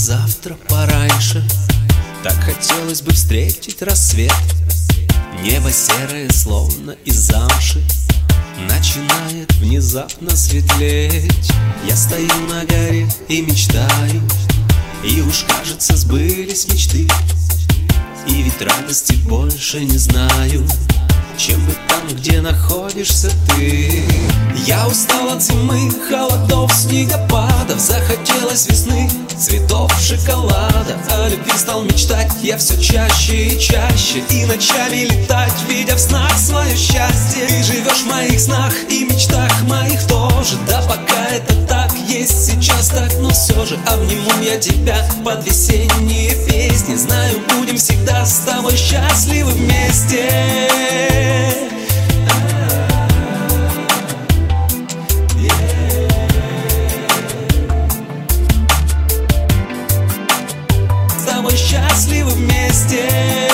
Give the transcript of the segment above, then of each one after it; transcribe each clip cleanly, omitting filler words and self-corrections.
завтра пораньше. Так хотелось бы встретить рассвет. Небо серое, словно из замши, начинает внезапно светлеть. Я стою на горе и мечтаю, и уж кажется сбылись мечты. И ведь радости больше не знаю, чем быть там, где находишься ты. Я устал от зимы, холодов, снегопадов. Захотелось весны, цветов, шоколада. О любви стал мечтать я все чаще и чаще, и ночами летать, видя в снах свое счастье. Ты живешь в моих снах и мечтах моих тоже. Да пока это так, есть сейчас так, но все же обниму я тебя под весенние песни. Знаю, будем всегда с тобой счастливы вместе. С тобой счастливы вместе.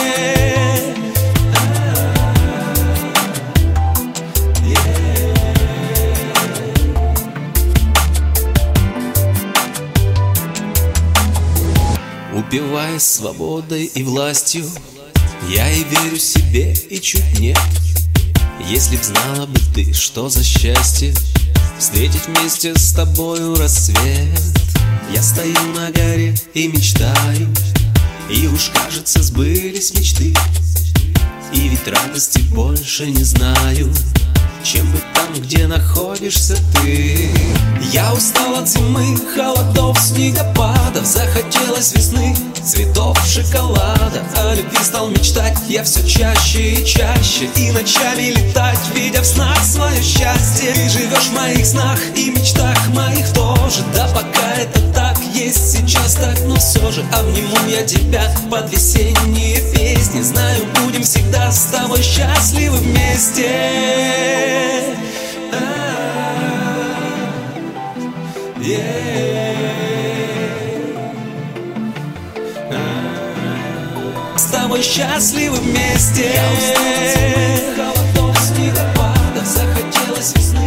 Упиваясь свободой и властью, я и верю себе, и чуть нет. Если б знала бы ты, что за счастье встретить вместе с тобою рассвет. Я стою на горе и мечтаю, и уж кажется сбылись мечты. И ведь радости больше не знаю, чем быть там, где находишься ты. Я устал от зимы, холодов, снегопадов. Захотелось весны, цветов, шоколада. О любви стал мечтать я все чаще и чаще, и ночами летать, видя в снах свое счастье. Ты живешь в моих снах и мечтах моих тоже. Да пока это так, есть сейчас так, но все же обниму я тебя под весенние песни. Знаю, будем всегда с тобой счастливы вместе. С тобой счастливы вместе. Я устал от холодов, снегопадов. Захотелось весны.